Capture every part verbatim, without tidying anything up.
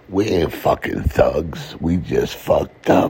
We ain't fucking thugs. We just fucked up.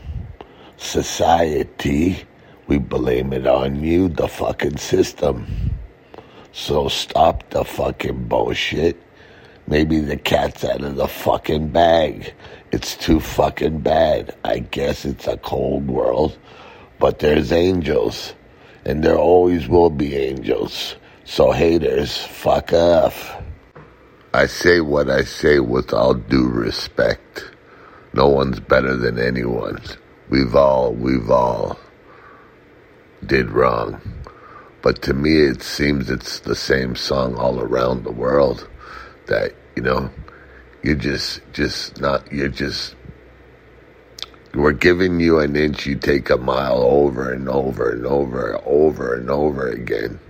Society, we blame it on you, the fucking system. So stop the fucking bullshit. Maybe the cat's out of the fucking bag. It's too fucking bad. I guess it's a cold world, but there's angels, and there always will be angels. So haters, fuck off. I say what I say with all due respect. No one's better than anyone. We've all, we've all did wrong. But to me, it seems it's the same song all around the world. That, you know, you're just, just not, you're just, we're giving you an inch, you take a mile over and over and over, over and over again.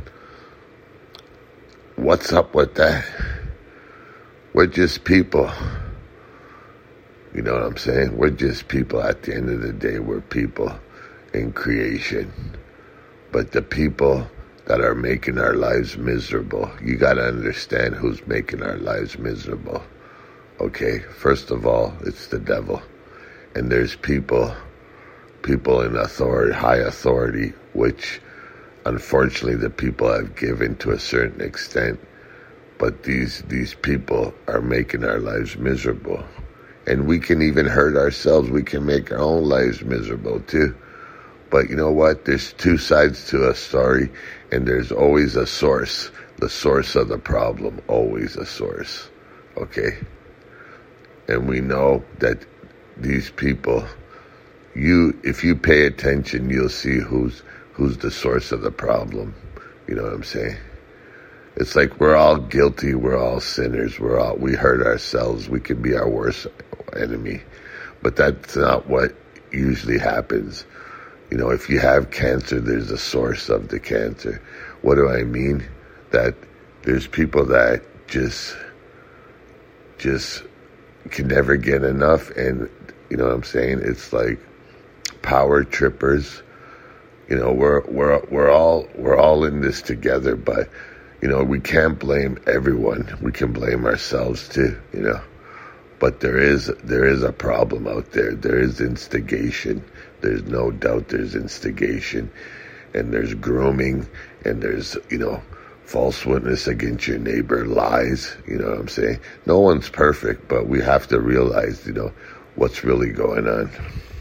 What's up with that? We're just people. You know what I'm saying? We're just people. At the end of the day, we're people in creation. But the people that are making our lives miserable, you got to understand who's making our lives miserable. Okay? First of all, it's the devil. And there's people, people in authority, high authority, which unfortunately the people have given to a certain extent. But these these people are making our lives miserable. And we can even hurt ourselves. We can make our own lives miserable too. But you know what? There's two sides to a story, and there's always a source. The source of the problem, always a source. Okay? And we know that these people, you, if you pay attention, you'll see who's who's the source of the problem. You know what I'm saying? It's like we're all guilty, we're all sinners, we're all, we hurt ourselves, we can be our worst enemy. But that's not what usually happens. You know, if you have cancer, there's a source of the cancer. What do I mean? That there's people that just, just can never get enough, and you know what I'm saying? It's like power trippers. You know, we're we're we're all we're all in this together, but you know, we can't blame everyone. We can blame ourselves too, you know. But there is there is a problem out there. There is instigation. There's no doubt there's instigation. And there's grooming. And there's, you know, false witness against your neighbor, lies. You know what I'm saying? No one's perfect, but we have to realize, you know, what's really going on.